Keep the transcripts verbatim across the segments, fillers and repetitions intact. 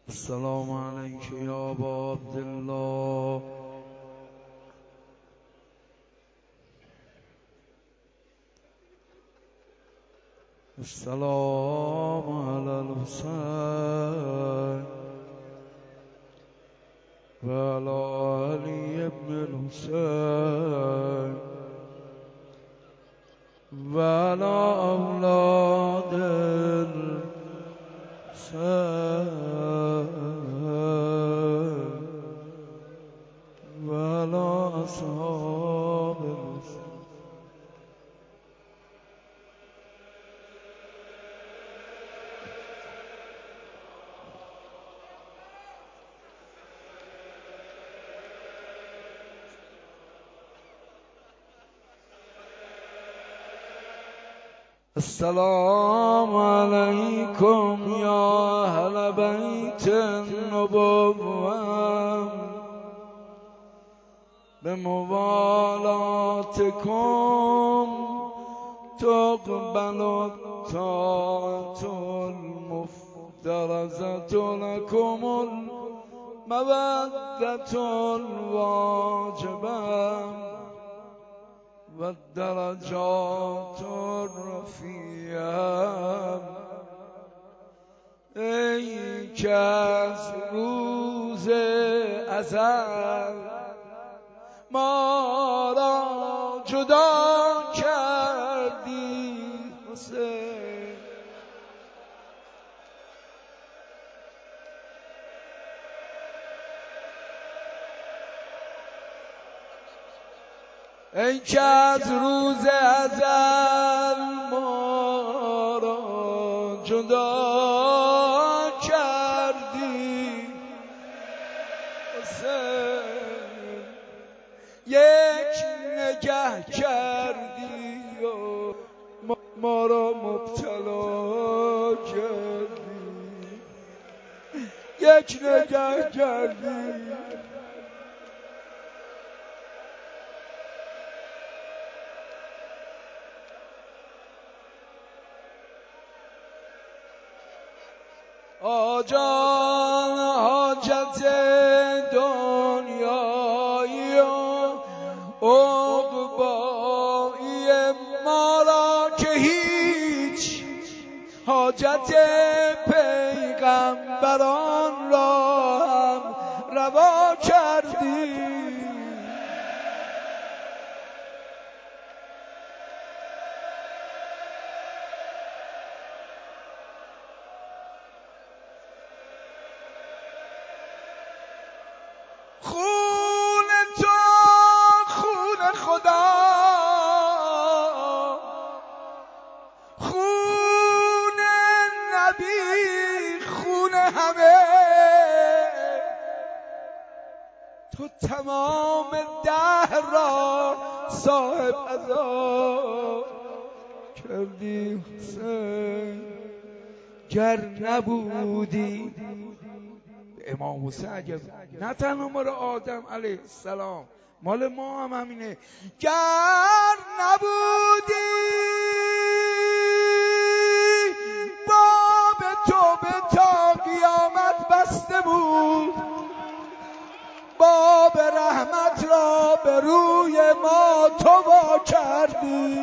السلام عليك يا أبا عبد الله. السلام على الحسين وعلى علي بن الحسين وعلى أولاد الحسين وعلى أصحاب الحسين. السلام عليكم يا أهل بيت النبوة بموالاتكم تقبل الطاعة المفترضة لكم المودة الواجبة والدرجات الرفيعة. ای که از روز ازل ما را جدا کردی حسین، ای که از روز ازل ما را جدا کردی حسین، یک نگه کردی و ما را مبتلا کردی، یک نگه کردی. آجان حاجت دنیایی و عقبایی ما را که هیچ حاجت پیغمبران را هم روا کردی. خون تو خون خدا، خون نبی، خون همه، تو تمام دهر را صاحب عذاب کردی حسین. گر نبودی امام حسین، اگر نه تنها مال آدم علیه السلام، مال ما هم همینه، گر نبودی باب توبه تا قیامت بسته بود، باب رحمت را به روی ما تو وا کردی.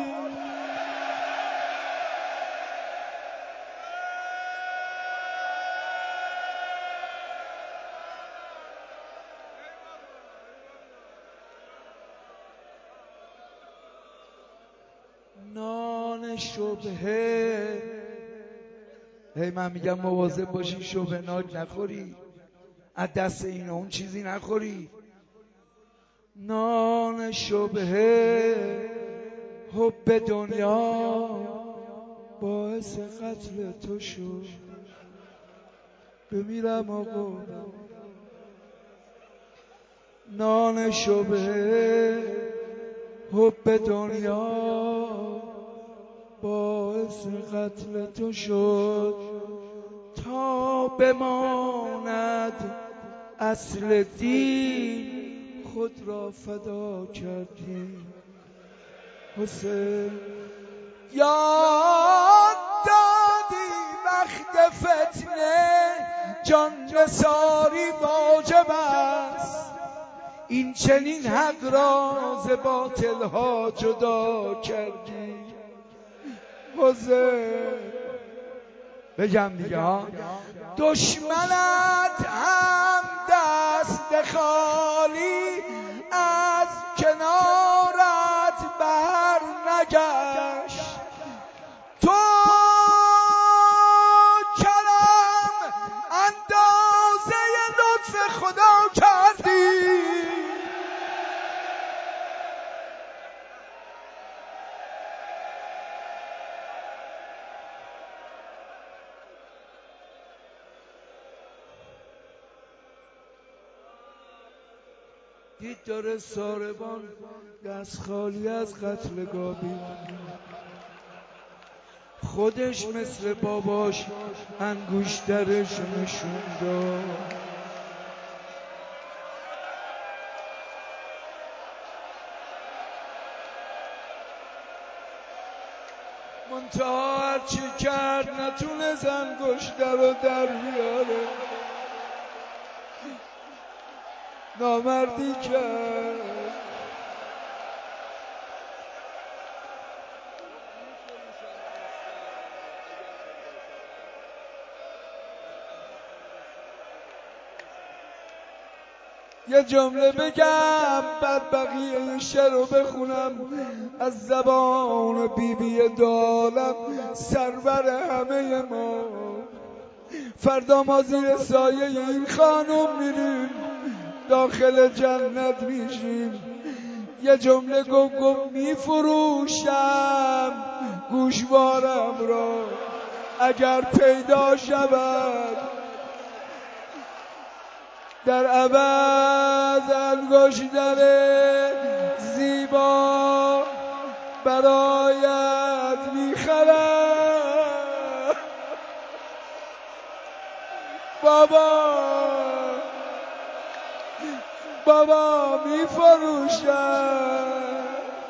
نان شبهه، هی من میگم مواظب باشی شبهه ناک نخوری، از دست این اون چیزی نخوری. نان شبهه حب دنیا باعث قتل تو شد، بمیرم آقا. نان شبهه حب دنیا باعث قتل تو شد، تا بماند اصل دین خود را فدا کردی حسین. یاد دادی وقت فتنه جان نثاری واجب است، این چنین حق را ز باطل ها جدا کردی. حسین بگم دیگه ها، دشمنت هم دست خالی از کنارت بر نگشت، تو کرم اندازه لطف خدا کردی. دید داره ساربان دست خالی از قتلگاه بیرون، خودش مثل باباش انگشترش نشون داد. منتها هرچی کرد نتونست انگشتر رو در بیاره، نامردی کرد. یه جمله بگم بعد بقیه این شعر رو بخونم از زبان بی بی دالم، سرور همه ما. فردا ما زیر سایه این خانم میریم، داخل جنت میشیم. یه جمله گفت گفت میفروشم گوشوارم را اگر پیدا شود، در عوض انگشتر زیبا برایت میخرم. بابا بابا میفروشم.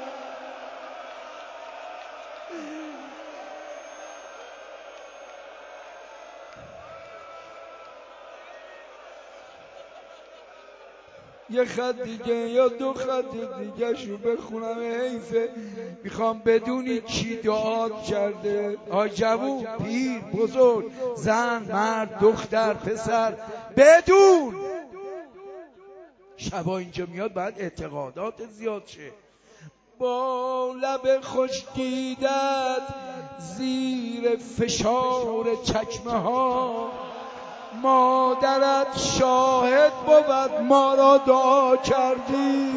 یه خط دیگه یا دو خط دیگه شو بخونم، حیفه. میخوام بدونی کی دعا کرده، آی جوون، پیر، بزرگ، زن، مرد، دختر، پسر، بدون. شبا اینجا میاد بعد اعتقادات زیاد شه. با لب خوش دیدت زیر فشار چکمه ها، مادرت شاهد بود ما را دعا کردی.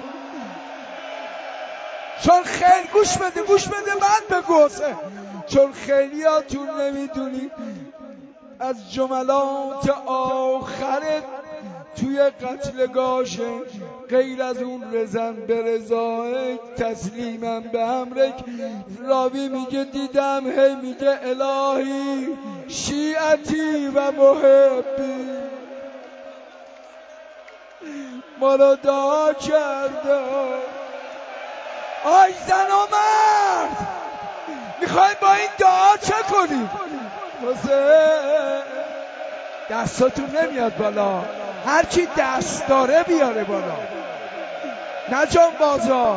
چون خیلی گوش بده گوش بده بعد بگو حسین، چون خیلیاتون نمیدونی از جملات آخرت توی قتلگاهشه، غیر از اون رزن به رضایک تسلیمم به امرک. راوی میگه دیدم هی میگه الهی شیعتی و محبی ما رو دعا کرده. آی زن و مرد میخوایم با این دعا چه کنیم؟ حسین دستاتون نمیاد بالا، هرچی دست داره بیاره بالا. نه جان بازا،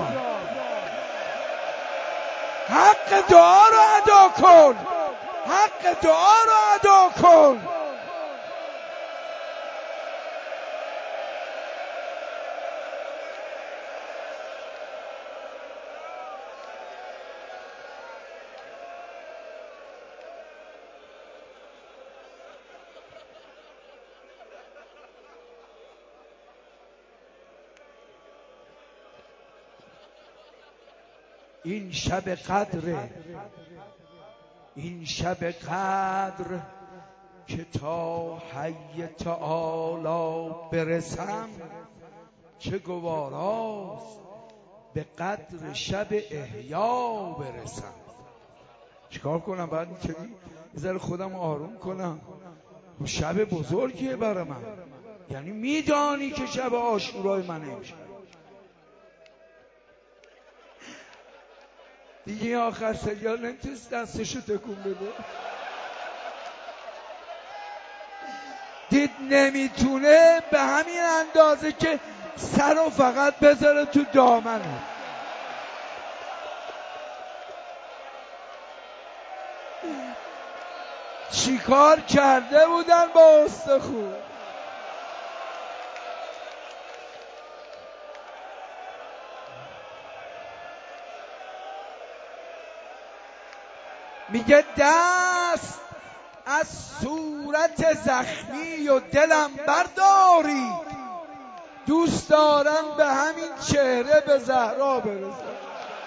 حق دعا رو ادا کن، حق دعا رو ادا کن. این شب قدره، این شب قدر که تا حی تعالی برسم چه گواراست به قدر شب احیا برسم. چیکار کنم بعد اینطوری یه ذره خودم آروم کنم؟ شب بزرگیه برای من، یعنی میدانی که شب عاشورای من امشب دیگه. آخر سریال نمیتونست دستشو تکون بده. دید نمیتونه، به همین اندازه که سر رو فقط بذاره تو دامنه. چیکار کرده بودن با استخون؟ میگه دست از صورت زخمی و دلم برداری، دوست دارن به همین چهره به زهرا برسن.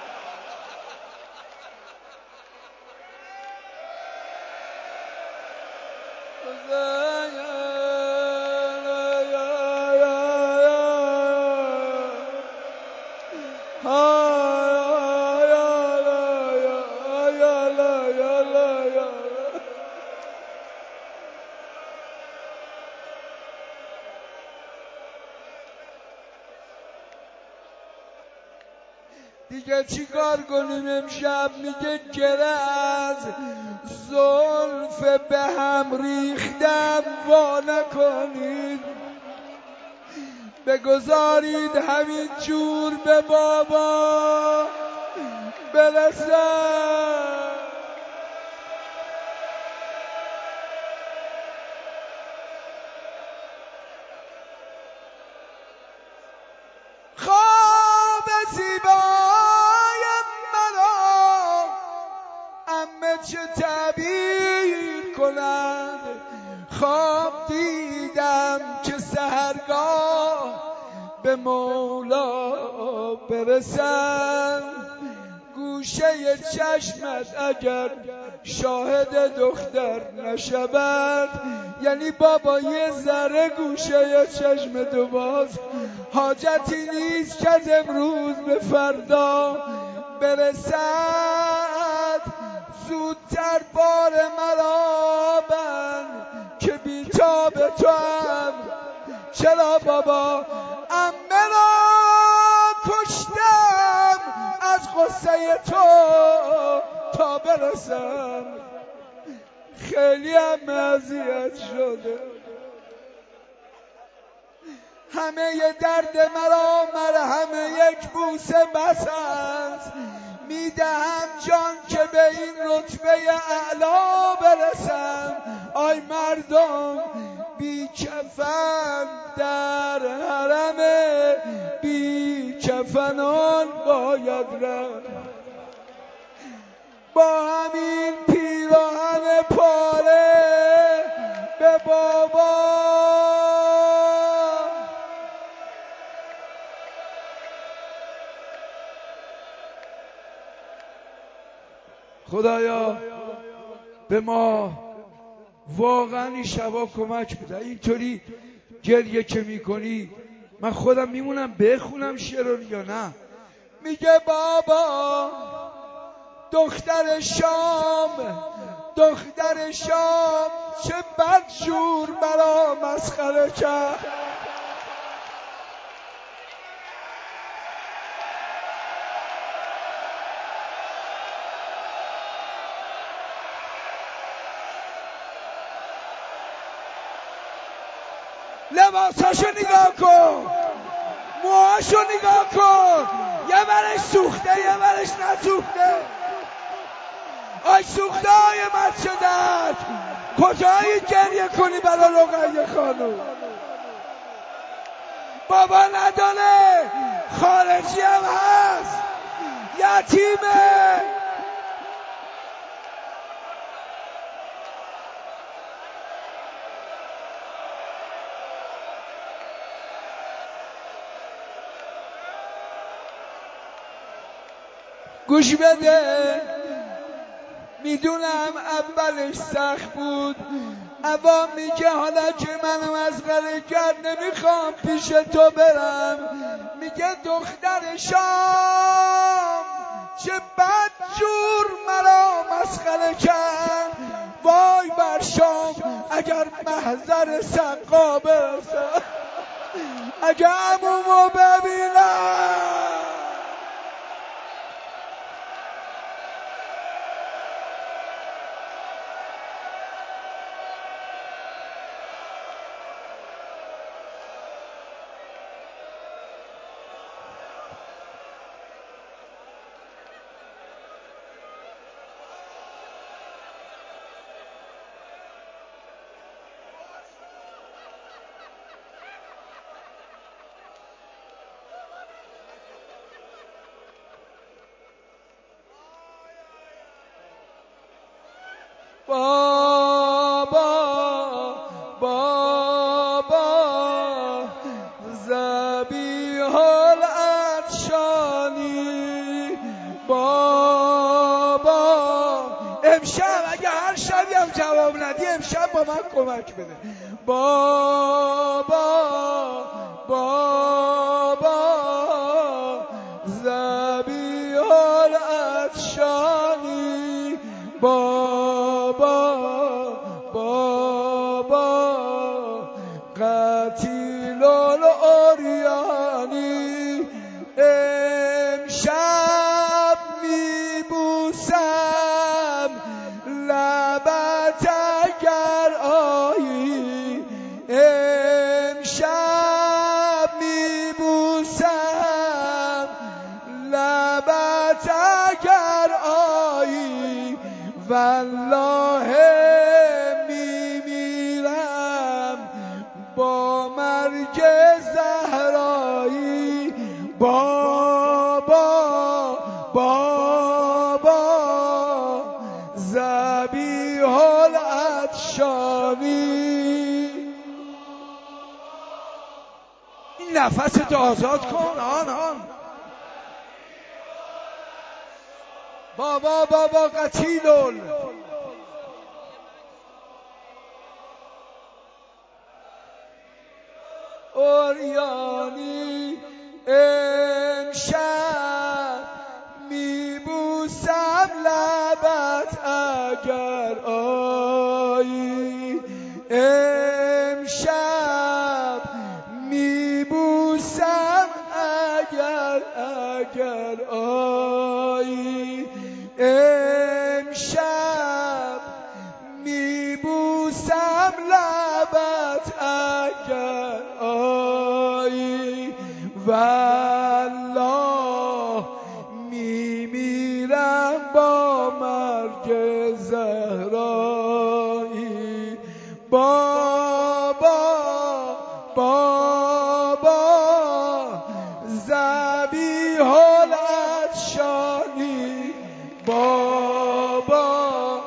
دیگه چی کار کنیم امشب؟ میگه گره از زلف به هم ریختم وا نکنید، بگذارید همین جور به بابا برسم. خواب زیبای مرا عمه چه تعبیر کند، خواب دیدم که سحرگاه به مولا برسم، گوشه چشمت اگر شاهد دختر نشود، یعنی بابا یه ذره گوشه چشم تو باز، حاجتی نیست که از امروز به فردا برسد، زودتر بار مرا بند که بی‌تاب تو هم. چرا بابا عمه را کشتم از غصه تو تا برسم، خیلی هم اذیت شده، همه ی درد مرا مرهم یک بوسه بس است، میدهم جان که به این رتبه اعلا برسم. آی مردم بی کفن در حرم بی کفنان باید رفت، با همین پیراهن پاره به بابا. خدایا به ما واقعا این شبا کمک بده. اینطوری گریه که میکنی من خودم میمونم بخونم شعر رو یا نه؟ میگه بابا دختر شام دختر شام چه بدجور مرا مسخره کرد، لباساشو نگاه کن، موهاشو نگاه کن، یه برش سوخته یه برش نسوخته. آی سوخته های مسجدت، کجایی گریه کنی برای رقیه خانوم؟ بابا نداره، خارجی هم هست، یتیمه. گوش بده، میدونم اولش سخت بود، عوام میگه حالا که منو مسخره کرد نمیخوام پیش تو برم، میگه دختر شام چه بدجور مرا مسخره کرد، وای بر شام اگر محضر سقا برسم، اگر عمومو ببینم. بابا بابا ذبیح العطشانی بابا. امشب اگه هر شبی هم جواب ندی امشب با من کمک بده. بابا بابا ذبیح العطشانی بابا بابا قتیل العریانی. امشب میبوسم لبت اگر آیی، امشب میبوسم لبت اگر آیی، والله میمیرم با مرگ زهرایی. بابا بابا ذبیح العطشانی. این نفست آزاد کن. آن آن بابا بابا قتیل عریانی. امشب میبوسم لبت اگر آیی، امشب میبوسم اگر اگر آیی، امشب میبوسم لبت اگر آیی، والله میمیرم با مرگ زهرایی. بابا بابا ذبیح العطشانی بابا.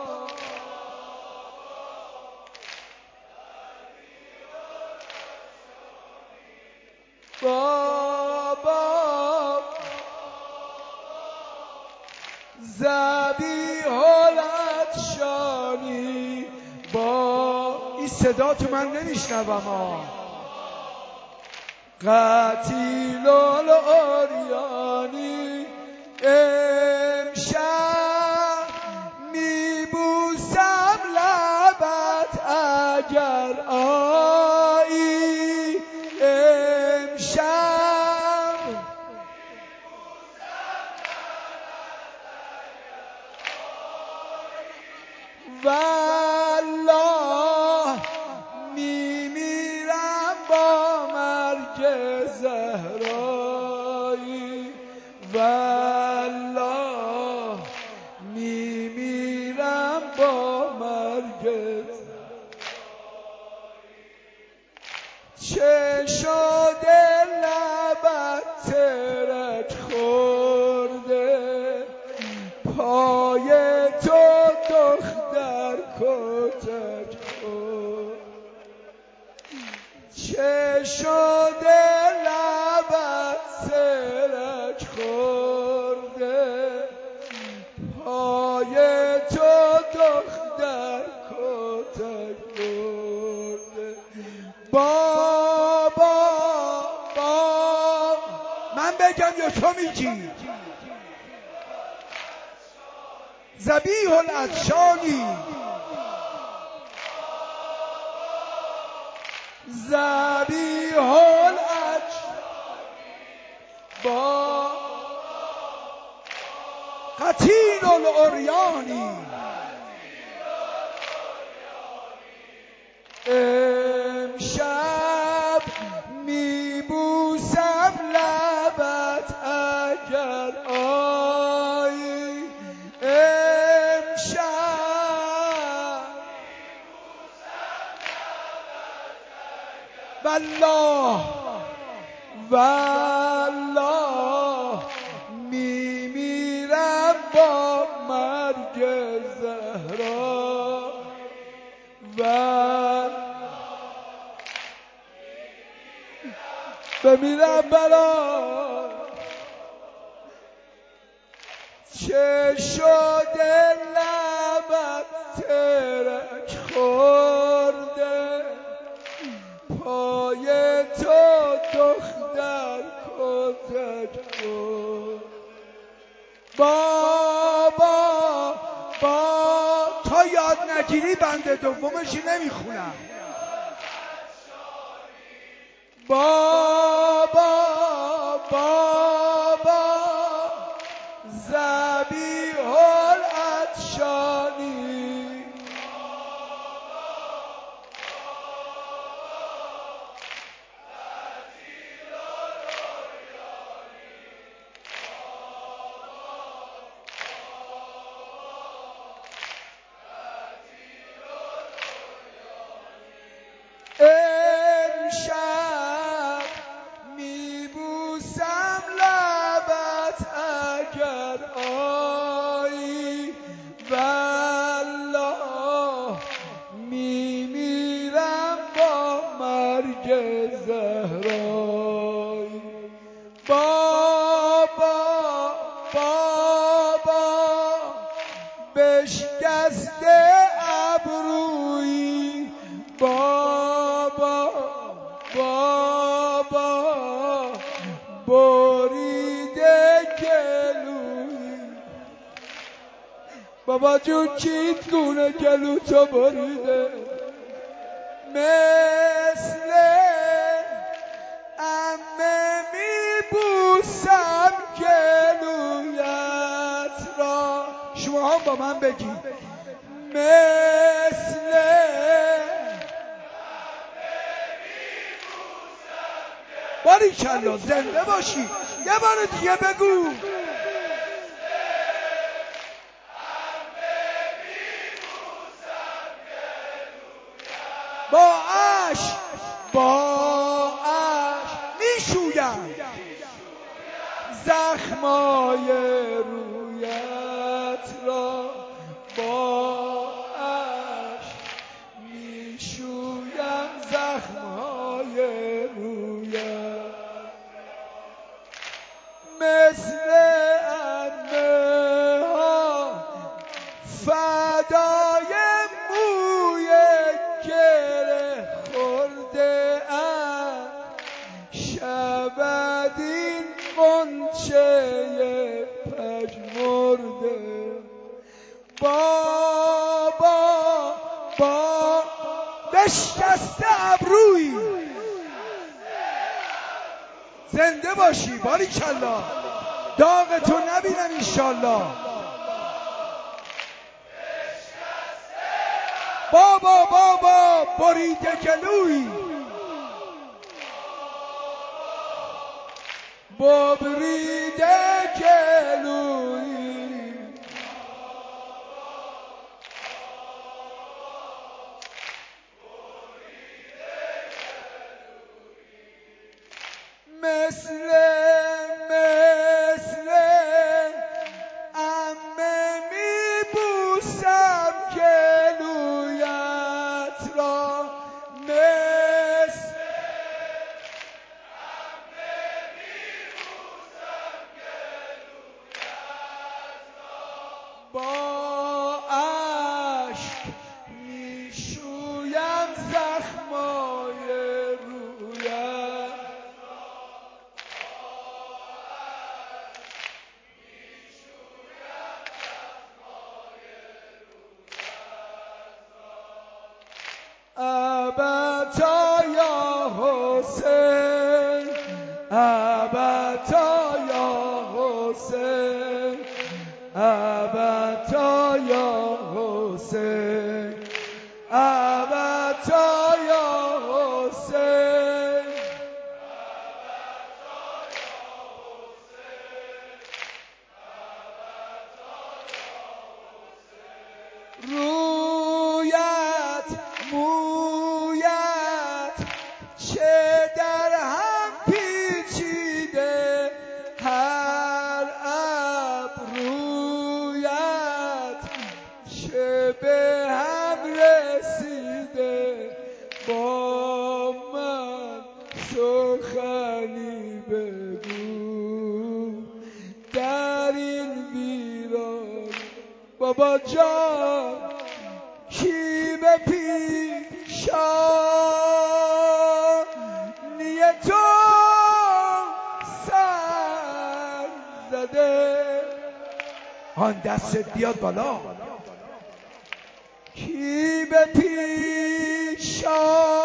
بابا ذبیح العطشانی با. این صدا تو من نمیشنوم ها. قتیل العریانی. امشب میبوسم لبت اگر آیی، امشب والله میمیرم با مرگ زهرایی، والله میمیرم با مرگ زهرایی. چه شده لبت ترک خورده، پای تو دختر کتک خورد. چه شده لبت ترک خورده، پای تو دختر کتک خورده. بابا بابا من بگم یا تو میگی؟ ذبیح العطشانی ذبیح العطشانی با قتیل العریانی. امشب میبوسم لبت اگر آیی، امشب والله والله میمیرم با مرگ زهرا. بمیرم برات. چه شده لبت ترک خورده، پای تو دختر کتک خورد. بابا با تا یاد نگیری بند دومشی نمیخونم. بابا بابا ذبیح العطشانی، امشب میبوسم لبت اگر آیی، والله میمیرم با مرگ زهرایی. بابا بابا بشکسته ابرویی، بابا بابا بریده گلویی. بابا جون کیت گونه گلو تو بریده، مثل عمه میبوسم گلویت را. شما هم با من بگید مثل باریکلا. زنده باشی. یه بار دیگه بگو. با عشق با عشق میشویم زخمای رویت را، با عشق میشویم زخمای رویت، مثل عمه ها فدای موی گره خورده ام، شود این غنچه پژمرده. بابا با بشکسته ابرویی. زنده باشی. باریکلا. داغ تو نبینم انشالله. بابا بابا بریده گلویی، ببریده گلویی. مثل مثل عمه میبوسم گلویت را، مثل عمه میبوسم گلویت را، با عشق میشویم زخمای رویت. ابتا یا حسین، ابتا یا حسین، ابتا یا حسین، ابتا یا حسین. رویت مویت چه در هم پیچیده، هر ابرویت چه به هم رسیده، با من سخنی بگو در این ویران بابا جان کی به پیشانی تو سر زده؟ آن دستت بیاد بالا. کی به پیشانی